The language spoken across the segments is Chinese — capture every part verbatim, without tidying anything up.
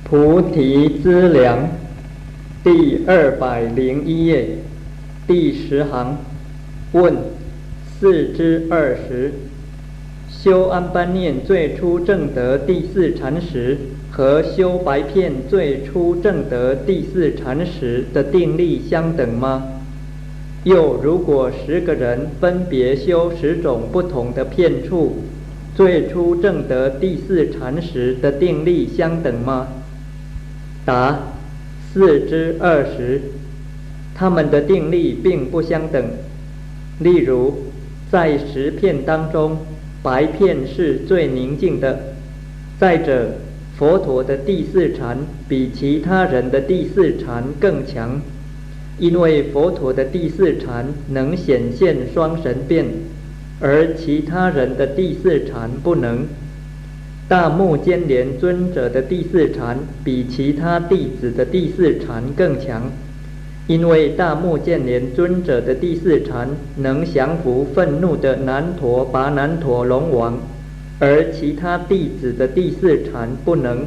菩提资粮第二百零一页第十行问四之二十，修安般念最初证得第四禅时和修白片最初证得第四禅时的定力相等吗？又如果十个人分别修十种不同的片处，最初证得第四禅时的定力相等吗？答：四之二十，他们的定力并不相等。例如，在十片当中，白片是最宁静的。再者，佛陀的第四禅比其他人的第四禅更强，因为佛陀的第四禅能显现双神变，而其他人的第四禅不能。大目犍连尊者的第四禅比其他弟子的第四禅更强，因为大目犍连尊者的第四禅能降服愤怒的难陀跋难陀龙王，而其他弟子的第四禅不能。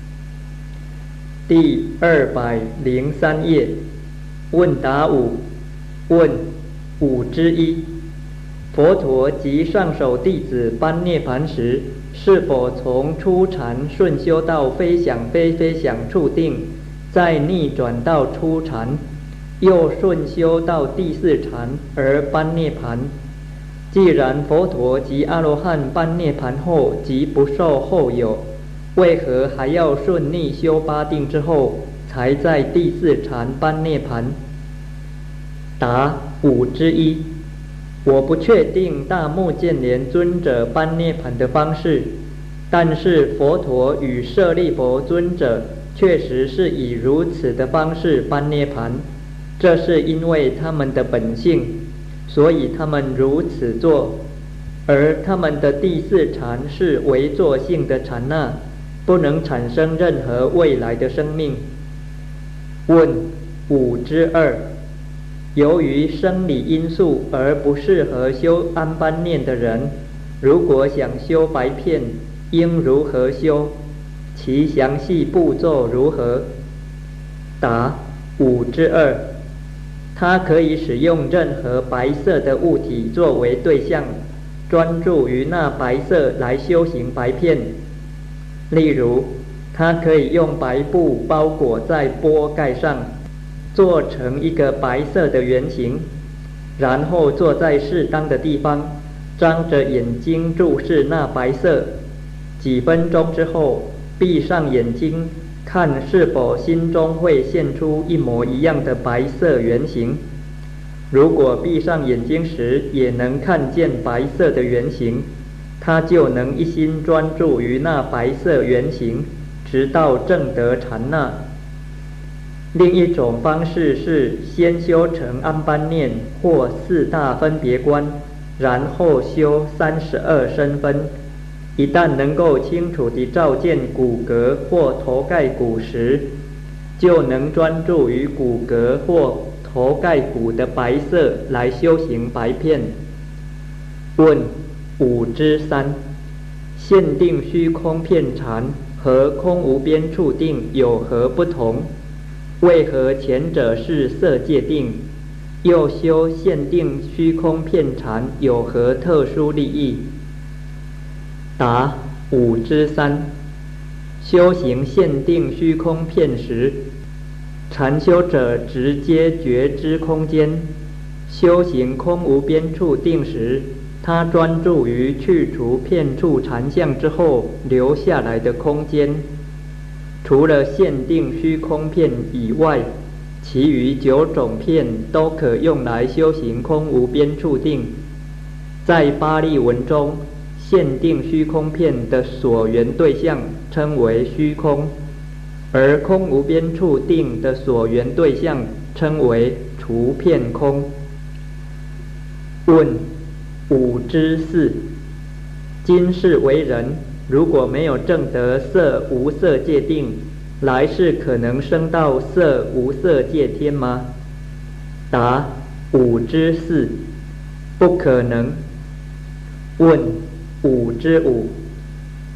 第二百零三页问答五，问五之一，佛陀及上首弟子般涅盘时，是否从初禅顺修到非想非非想处定，再逆转到初禅，又顺修到第四禅而般涅盘？既然佛陀及阿罗汉般涅盘后即不受后有，为何还要顺逆修八定之后，才在第四禅般涅盘？答：五之一。我不确定大目犍连尊者般涅盘的方式，但是佛陀与舍利弗尊者确实是以如此的方式般涅盘，这是因为他们的本性，所以他们如此做。而他们的第四禅是唯作性的禅那，不能产生任何未来的生命。问五之二，由于生理因素而不适合修安般念的人，如果想修白片，应如何修？其详细步骤如何？答：五之二，他可以使用任何白色的物体作为对象，专注于那白色来修行白片。例如，他可以用白布包裹在钵盖上，做成一个白色的圆形，然后坐在适当的地方，张着眼睛注视那白色。几分钟之后，闭上眼睛，看是否心中会现出一模一样的白色圆形。如果闭上眼睛时也能看见白色的圆形，他就能一心专注于那白色圆形，直到证得禅那。另一种方式是先修成安般念或四大分别观，然后修三十二身分。一旦能够清楚地照见骨骼或头盖骨时，就能专注于骨骼或头盖骨的白色来修行白片。问五之三，限定虚空片禅和空无边处定有何不同？为何前者是色界定，又修限定虚空片禅有何特殊利益？答：五之三，修行限定虚空片时，禅修者直接觉知空间；修行空无边处定时，他专注于去除片处禅相之后留下来的空间。除了限定虚空片以外，其余九种片都可用来修行空无边处定。在巴利文中，限定虚空片的所缘对象称为虚空，而空无边处定的所缘对象称为除片空。问五之四，今世为人，如果没有证得色无色界定，来世可能升到色无色界天吗？答：五之四，不可能。问五之五，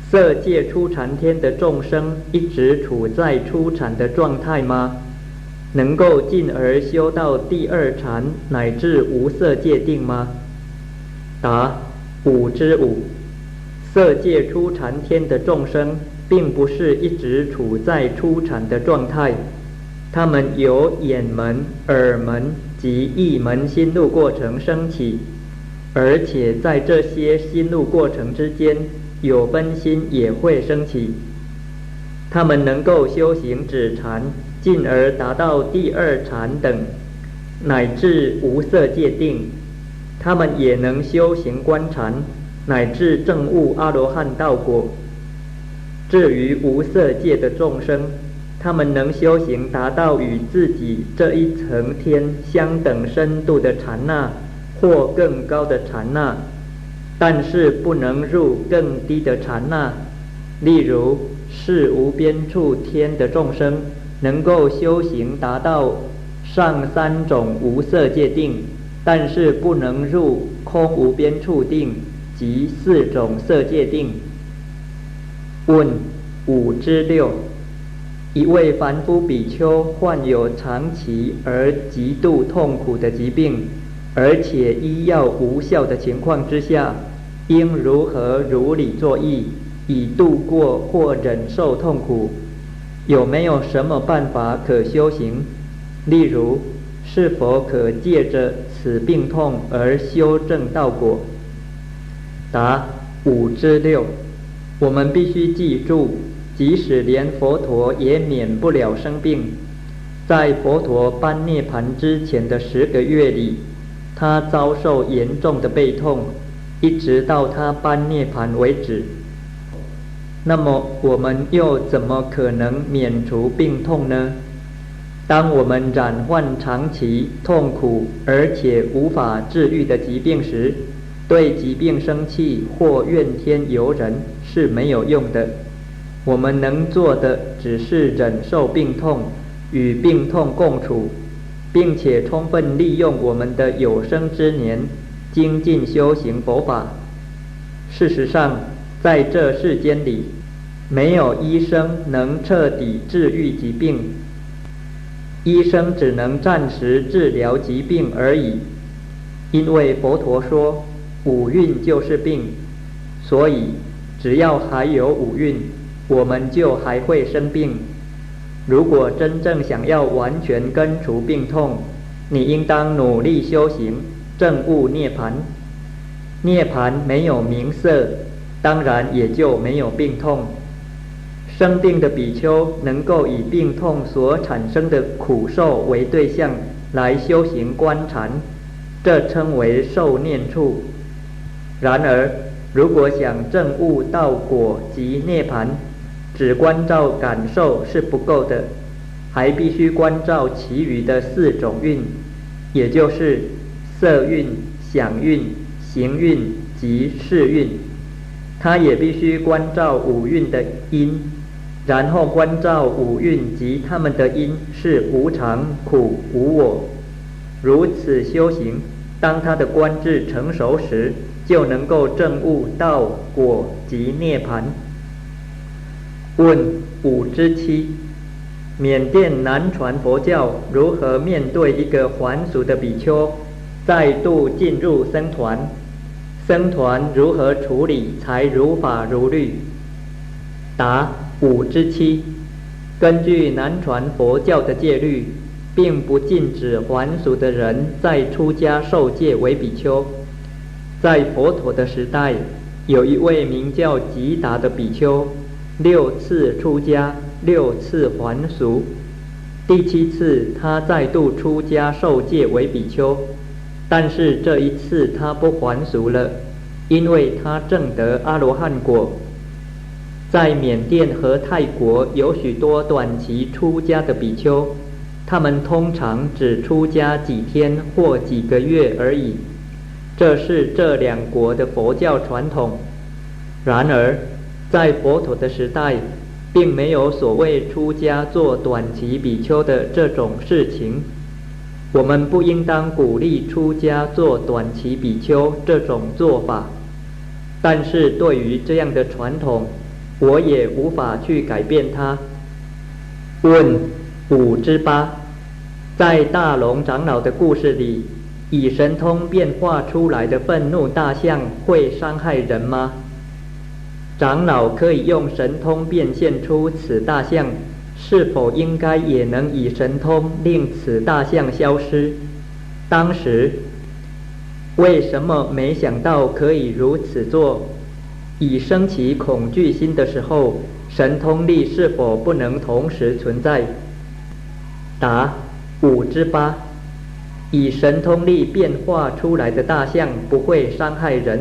色界初禅天的众生一直处在初禅的状态吗？能够进而修到第二禅乃至无色界定吗？答：五之五。色界初禅天的众生并不是一直处在初禅的状态，他们由眼门、耳门及意门心路过程升起，而且在这些心路过程之间，有分心也会升起。他们能够修行止禅，进而达到第二禅等，乃至无色界定。他们也能修行观禅，乃至证悟阿罗汉道果。至于无色界的众生，他们能修行达到与自己这一层天相等深度的禅那，或更高的禅那，但是不能入更低的禅那。例如是无边处天的众生，能够修行达到上三种无色界定，但是不能入空无边处定及四种色界定。问：五之六。一位凡夫比丘患有长期而极度痛苦的疾病，而且医药无效的情况之下，应如何如理作意，以度过或忍受痛苦？有没有什么办法可修行？例如，是否可借着此病痛而修正道果？答：五之六。我们必须记住，即使连佛陀也免不了生病。在佛陀般涅盘之前的十个月里，他遭受严重的背痛，一直到他般涅盘为止。那么我们又怎么可能免除病痛呢？当我们染患长期痛苦而且无法治愈的疾病时，对疾病生气或怨天尤人是没有用的。我们能做的只是忍受病痛，与病痛共处，并且充分利用我们的有生之年精进修行佛法。事实上，在这世间里，没有医生能彻底治愈疾病，医生只能暂时治疗疾病而已。因为佛陀说五蕴就是病，所以只要还有五蕴，我们就还会生病。如果真正想要完全根除病痛，你应当努力修行，证悟涅槃。涅槃没有名色，当然也就没有病痛。生病的比丘能够以病痛所产生的苦受为对象来修行观禅，这称为受念处。然而，如果想证悟道果及涅槃，只关照感受是不够的，还必须关照其余的四种蕴，也就是色蕴、想蕴、行蕴及识蕴。他也必须关照五蕴的因，然后关照五蕴及他们的因是无常、苦、无我。如此修行，当他的观智成熟时，就能够证悟道果及涅槃。问：五之七。缅甸南传佛教如何面对一个还俗的比丘再度进入僧团？僧团如何处理才如法如律？答：五之七。根据南传佛教的戒律，并不禁止还俗的人再出家受戒为比丘。在佛陀的时代，有一位名叫吉达的比丘，六次出家，六次还俗。第七次他再度出家受戒为比丘，但是这一次他不还俗了，因为他证得阿罗汉果。在缅甸和泰国有许多短期出家的比丘，他们通常只出家几天或几个月而已，这是这两国的佛教传统。然而，在佛陀的时代，并没有所谓出家做短期比丘的这种事情。我们不应当鼓励出家做短期比丘这种做法，但是对于这样的传统， 我也无法去改变它。问五之八，在大龙长老的故事里，以神通变化出来的愤怒大象会伤害人吗？长老可以用神通变现出此大象，是否应该也能以神通令此大象消失？当时为什么没想到可以如此做？已升起恐惧心的时候，神通力是否不能同时存在？答五之八，以神通力变化出来的大象不会伤害人。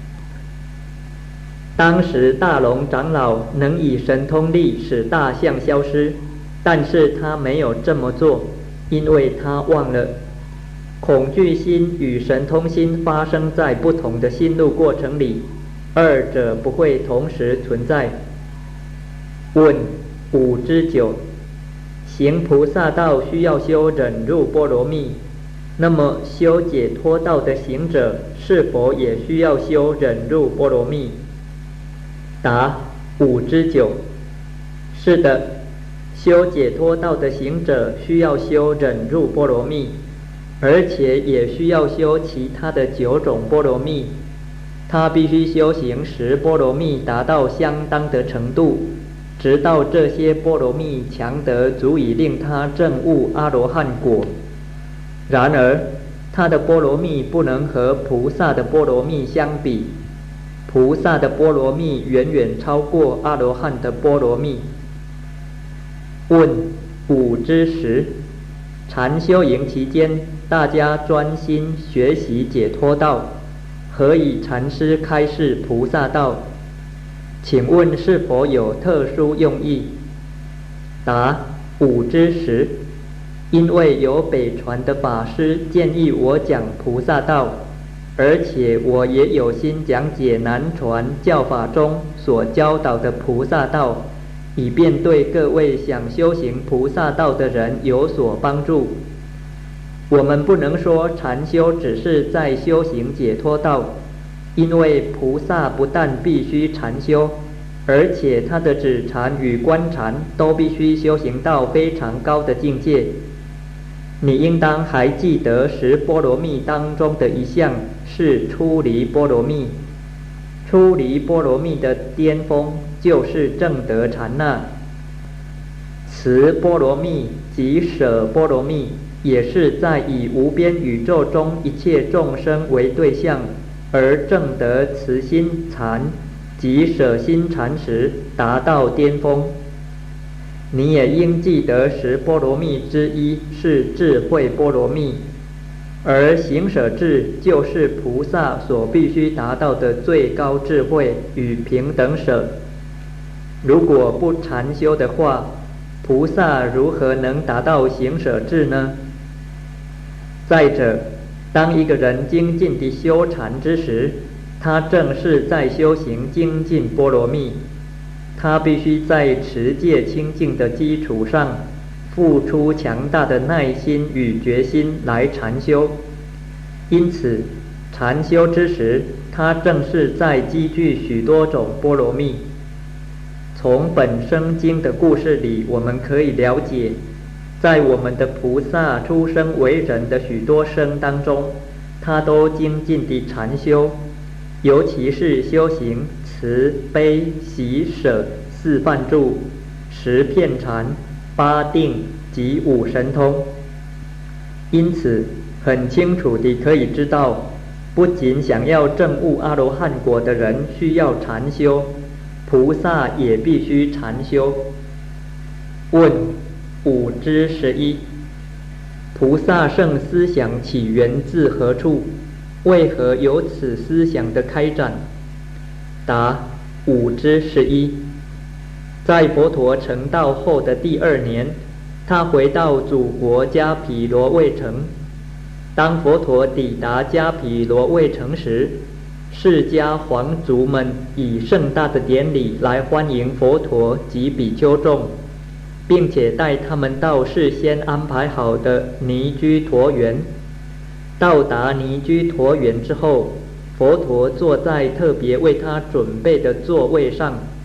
当时大龙长老能以神通力使大象消失，但是他没有这么做，因为他忘了恐惧心与神通心发生在不同的心路过程里，二者不会同时存在。问五之九，行菩萨道需要修忍辱波罗蜜，那么修解脱道的行者是否也需要修忍辱波罗蜜？答五之九，是的，修解脱道的行者需要修忍辱波罗蜜，而且也需要修其他的九种波罗蜜。他必须修行十波罗蜜达到相当的程度，直到这些波罗蜜强得足以令他证悟阿罗汉果。然而他的波罗蜜不能和菩萨的波罗蜜相比，菩萨的波罗蜜远远超过阿罗汉的波罗蜜。问五之十，禅修营期间，大家专心学习解脱道，何以禅师开示菩萨道？请问是否有特殊用意？答五之十，因为有北传的法师建议我讲菩萨道，而且我也有心讲解南传教法中所教导的菩萨道，以便对各位想修行菩萨道的人有所帮助。我们不能说禅修只是在修行解脱道，因为菩萨不但必须禅修，而且他的止禅与观禅都必须修行到非常高的境界。你应当还记得十波罗蜜当中的一项是出离波罗蜜，出离波罗蜜的巅峰就是正得禅那。此波罗蜜及舍波罗蜜也是在以无边宇宙中一切众生为对象，而正得慈心禅及舍心禅时达到巅峰。你也应记得十波罗蜜之一是智慧波罗蜜，而行舍智就是菩萨所必须达到的最高智慧与平等舍。如果不禅修的话，菩萨如何能达到行舍智呢？再者，当一个人精进地修禅之时，他正是在修行精进波罗蜜。他必须在持戒清净的基础上，付出强大的耐心与决心来禅修。因此，禅修之时，他正是在积聚许多种波罗蜜。从本生经的故事里，我们可以了解，在我们的菩萨出生为人的许多生当中，他都精进地禅修，尤其是修行慈悲喜舍四梵住、十片禅、八定及五神通。因此很清楚地可以知道，不仅想要证悟阿罗汉果的人需要禅修，菩萨也必须禅修。问五之十一，菩萨圣思想起源自何处？为何有此思想的开展？答五之十一，在佛陀成道后的第二年，他回到祖国迦毗罗卫城。当佛陀抵达迦毗罗卫城时，释迦皇族们以盛大的典礼来欢迎佛陀及比丘众，并且带他们到事先安排好的尼居陀园。到达尼居陀园之后，佛陀坐在特别为他准备的座位上，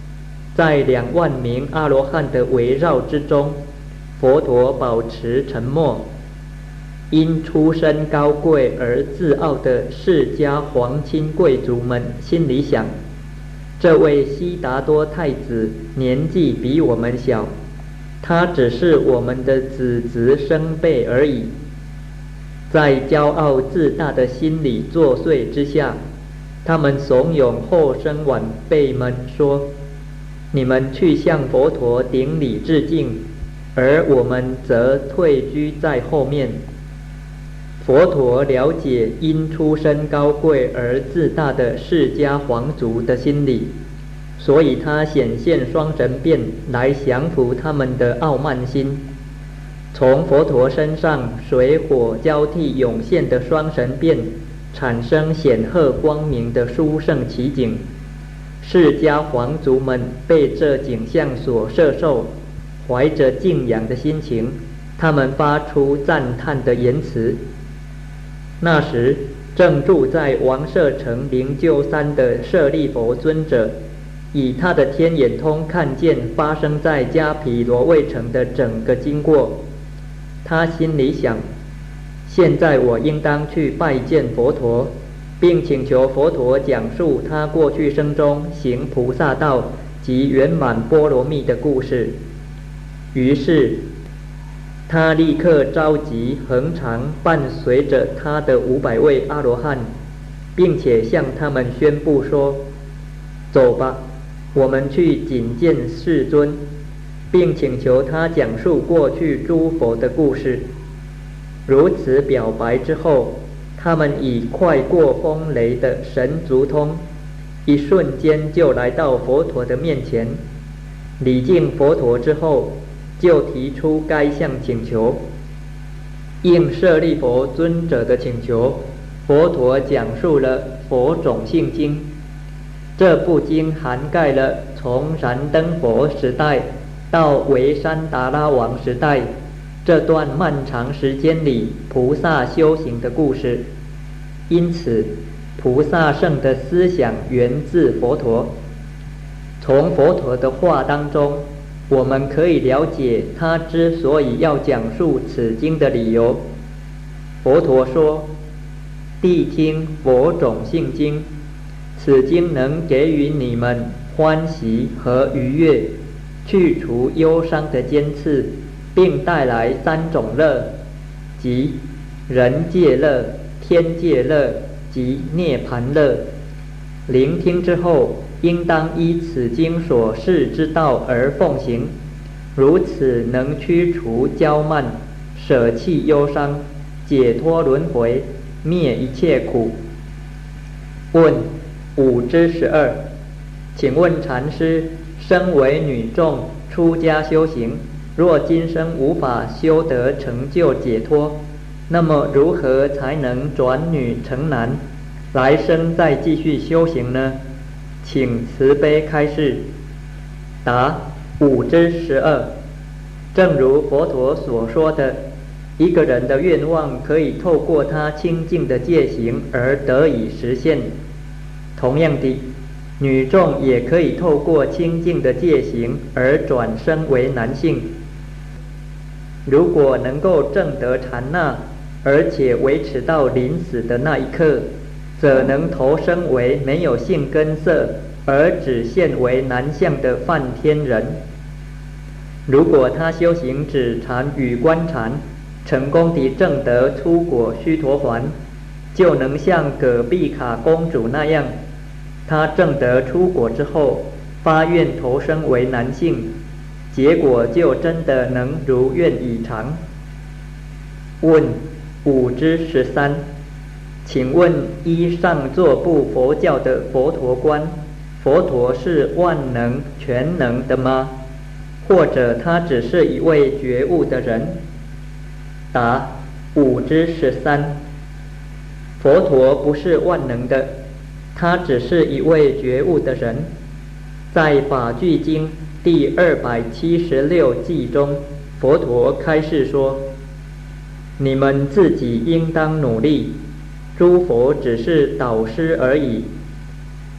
在两万名阿罗汉的围绕之中，佛陀保持沉默。因出身高贵而自傲的释迦皇亲贵族们心里想，这位悉达多太子年纪比我们小，他只是我们的子侄生辈而已。在骄傲自大的心理作祟之下，他们怂恿后生晚辈们说，你们去向佛陀顶礼致敬，而我们则退居在后面。佛陀了解因出身高贵而自大的释迦皇族的心理，所以他显现双神变来降服他们的傲慢心。从佛陀身上水火交替涌现的双神变，产生显赫光明的殊胜奇景。释迦皇族们被这景象所摄受，怀着敬仰的心情，他们发出赞叹的言辞。那时，正住在王舍城灵鹫山的舍利佛尊者，以他的天眼通看见发生在迦毗罗卫城的整个经过。他心里想，现在我应当去拜见佛陀，并请求佛陀讲述他过去生中行菩萨道及圆满波罗蜜的故事。于是他立刻召集恒常伴随着他的五百位阿罗汉，并且向他们宣布说，走吧，我们去觐见世尊，并请求他讲述过去诸佛的故事。如此表白之后，他们以快过风雷的神足通，一瞬间就来到佛陀的面前。礼敬佛陀之后，就提出该项请求。应舍利佛尊者的请求，佛陀讲述了《佛种性经》。这部经涵盖了从燃灯佛时代到维山达拉王时代这段漫长时间里菩萨修行的故事。因此，菩萨圣的思想源自佛陀。从佛陀的话当中，我们可以了解他之所以要讲述此经的理由。佛陀说，谛听佛种性经，此经能给予你们欢喜和愉悦，去除忧伤的尖刺，并带来三种乐，即人界乐、天界乐及涅盘乐。聆听之后，应当依此经所示之道而奉行，如此能驱除骄慢，舍弃忧伤，解脱轮回，灭一切苦。问五之十二，请问禅师，身为女众出家修行，若今生无法修得成就解脱，那么如何才能转女成男，来生再继续修行呢？请慈悲开示。答：五之十二。正如佛陀所说的，一个人的愿望可以透过他清净的戒行而得以实现。同样的，女众也可以透过清净的戒行而转生为男性。如果能够证得禅那，而且维持到临死的那一刻，则能投生为没有性根色而只现为男相的梵天人。如果他修行止禅与观禅，成功地证得出果须陀洹，就能像葛碧卡公主那样，他证得出果之后，发愿投生为男性，结果就真的能如愿以偿。问五之十三，请问依上座部佛教的佛陀观，佛陀是万能全能的吗？或者他只是一位觉悟的人？答：五之十三。佛陀不是万能的，他只是一位觉悟的人。在法句经第二百七十六记中，佛陀开示说，你们自己应当努力，诸佛只是导师而已。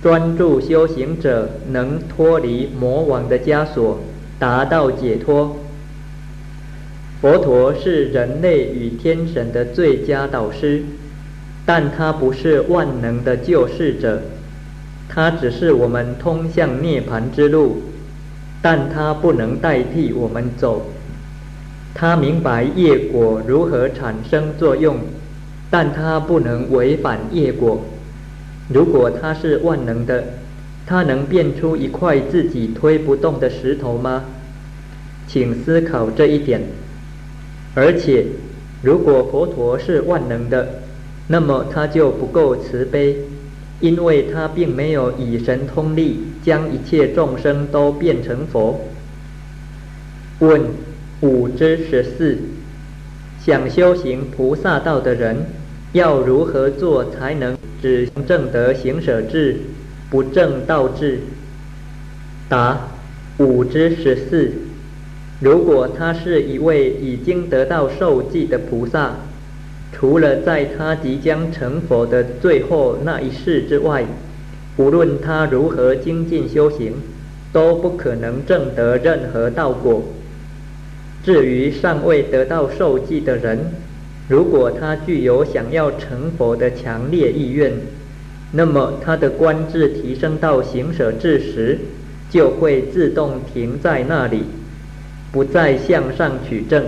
专注修行者能脱离魔王的枷锁，达到解脱。佛陀是人类与天神的最佳导师，但他不是万能的救世者，他只是我们通向涅槃之路，但他不能代替我们走。他明白业果如何产生作用，但他不能违反业果。如果他是万能的，他能变出一块自己推不动的石头吗？请思考这一点。而且，如果佛陀是万能的，那么他就不够慈悲，因为他并没有以神通力将一切众生都变成佛。问五之十四，想修行菩萨道的人，要如何做才能只证得行舍智，不证道智？答：五之十四。如果他是一位已经得到受记的菩萨，除了在他即将成佛的最后那一世之外，无论他如何精进修行，都不可能证得任何道果。至于尚未得到受记的人，如果他具有想要成佛的强烈意愿，那么他的观智提升到行舍智时，就会自动停在那里，不再向上取证。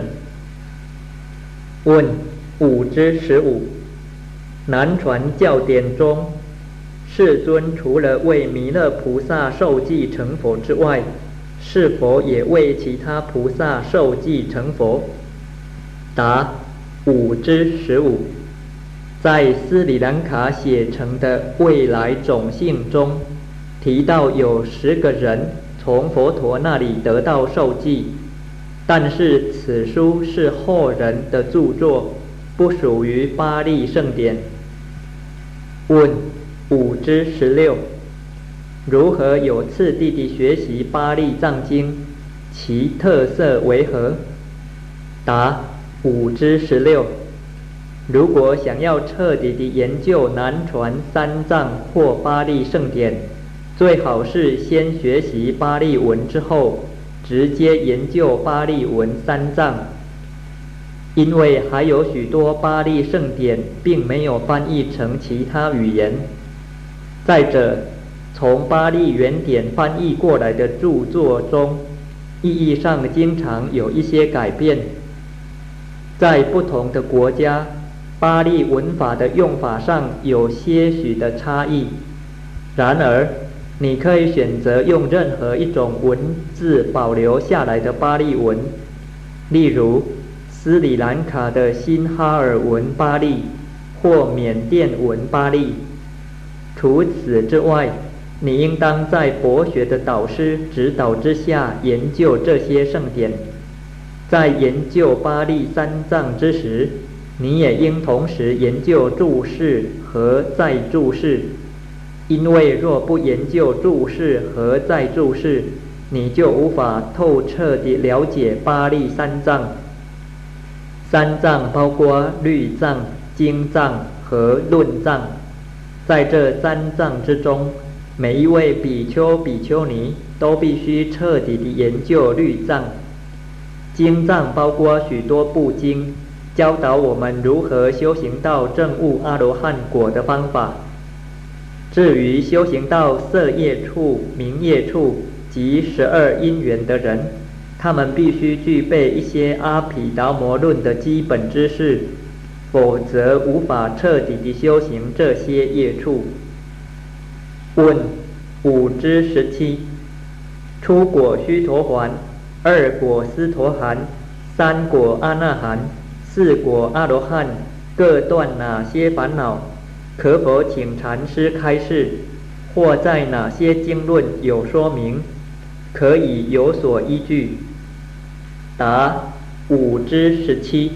问五之十五，南传教典中，世尊除了为弥勒菩萨受记成佛之外，是否也为其他菩萨受记成佛？答：五之十五。在斯里兰卡写成的未来种姓中，提到有十个人从佛陀那里得到受记，但是此书是后人的著作，不属于巴利圣典。问五之十六，如何有次第地学习巴利藏经，其特色为何？答：五之十六。如果想要彻底地研究南传三藏或巴利圣典，最好是先学习巴利文之后，直接研究巴利文三藏，因为还有许多巴利圣典并没有翻译成其他语言。再者，从巴利原典翻译过来的著作中，意义上经常有一些改变。在不同的国家，巴利文法的用法上有些许的差异。然而，你可以选择用任何一种文字保留下来的巴利文，例如斯里兰卡的新哈尔文巴利或缅甸文巴利。除此之外，你应当在博学的导师指导之下研究这些圣典。在研究巴利三藏之时，你也应同时研究注释和再注释，因为若不研究注释和再注释，你就无法透彻地了解巴利三藏。三藏包括律藏、经藏和论藏。在这三藏之中，每一位比丘比丘尼都必须彻底地研究律藏。经藏包括许多部经，教导我们如何修行到证悟阿罗汉果的方法。至于修行到色业处、名业处及十二因缘的人，他们必须具备一些阿毗达摩论的基本知识，否则无法彻底地修行这些业处。问五之十七，初果须陀洹，二果斯陀含，三果阿那含，四果阿罗汉，各断哪些烦恼？可否请禅师开示，或在哪些经论有说明，可以有所依据？答：五之十七。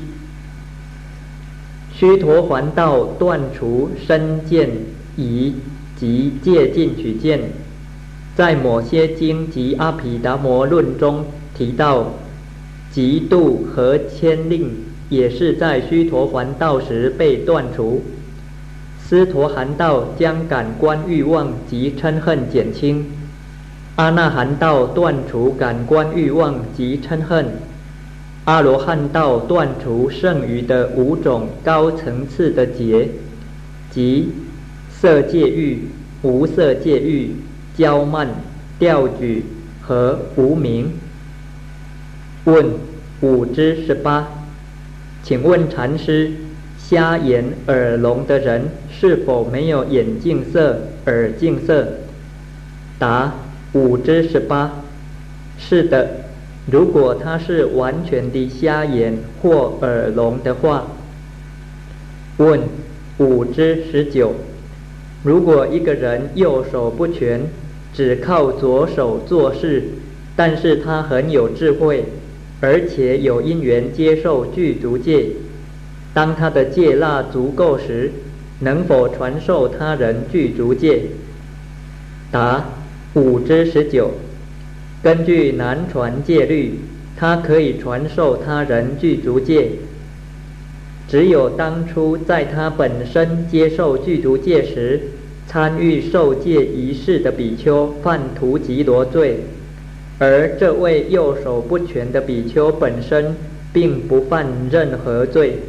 须陀洹道断除身见疑及戒禁取见，在某些经及阿毗达摩论中提到，嫉妒和牵令也是在须陀洹道时被断除。 斯陀含道将感官欲望及嗔恨减轻，阿那含道断除感官欲望及嗔恨，阿罗汉道断除剩余的五种高层次的结，即色界欲、无色界欲、骄慢、调举和无明。问五之十八，请问禅师，瞎眼耳聋的人是否没有眼净色、耳净色？答：五之十八，是的。如果他是完全的瞎眼或耳聋的话。问五之十九，如果一个人右手不全，只靠左手做事，但是他很有智慧，而且有因缘接受具足戒，当他的戒腊足够时，能否传授他人具足戒？答：五之十九，根据南传戒律，他可以传授他人具足戒。只有当初在他本身接受具足戒时，参与受戒仪式的比丘犯荼吉罗罪，而这位右手不全的比丘本身并不犯任何罪。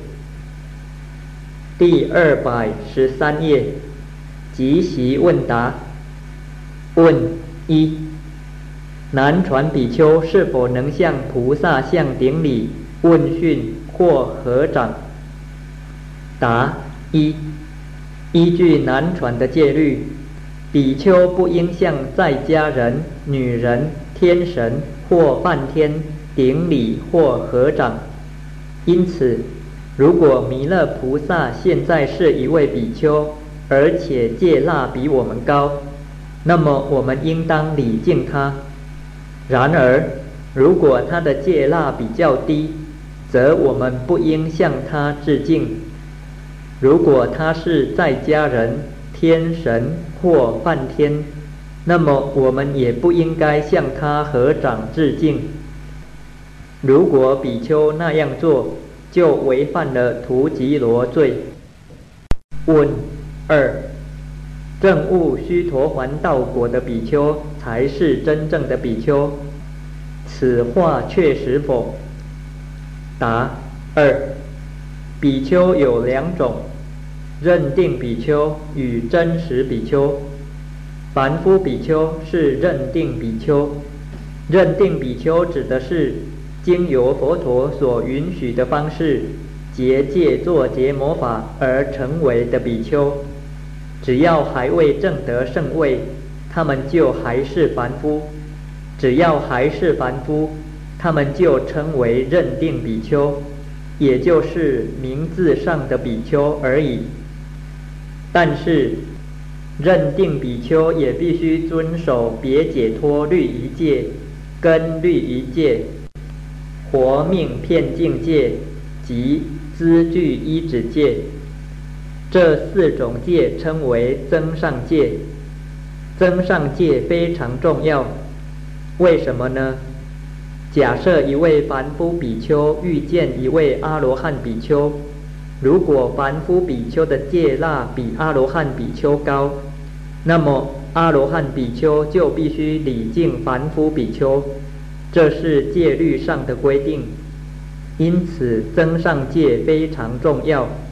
第二百十三页，即席问答。问一，南传比丘是否能向菩萨像顶礼、问讯或合掌？答：一，依据南传的戒律，比丘不应向在家人、女人、天神或梵天顶礼或合掌。因此，如果弥勒菩萨现在是一位比丘，而且戒腊比我们高，那么我们应当礼敬他。然而，如果他的戒腊比较低，则我们不应向他致敬。如果他是在家人、天神或梵天，那么我们也不应该向他合掌致敬。如果比丘那样做，就违犯了荼吉罗罪。问二，证悟须陀洹道果的比丘才是真正的比丘，此话确实否？答：二，比丘有两种，认定比丘与真实比丘。凡夫比丘是认定比丘，认定比丘指的是经由佛陀所允许的方式结戒作结魔法而成为的比丘。只要还未证得圣位，他们就还是凡夫；只要还是凡夫，他们就称为认定比丘，也就是名字上的比丘而已。但是认定比丘也必须遵守别解脱律仪戒、根律仪戒、活命遍净戒及资具依止戒，这四种戒称为增上戒。增上戒非常重要，为什么呢？假设一位凡夫比丘遇见一位阿罗汉比丘，如果凡夫比丘的戒腊比阿罗汉比丘高，那么阿罗汉比丘就必须礼敬凡夫比丘，这是戒律上的规定。因此增上戒非常重要。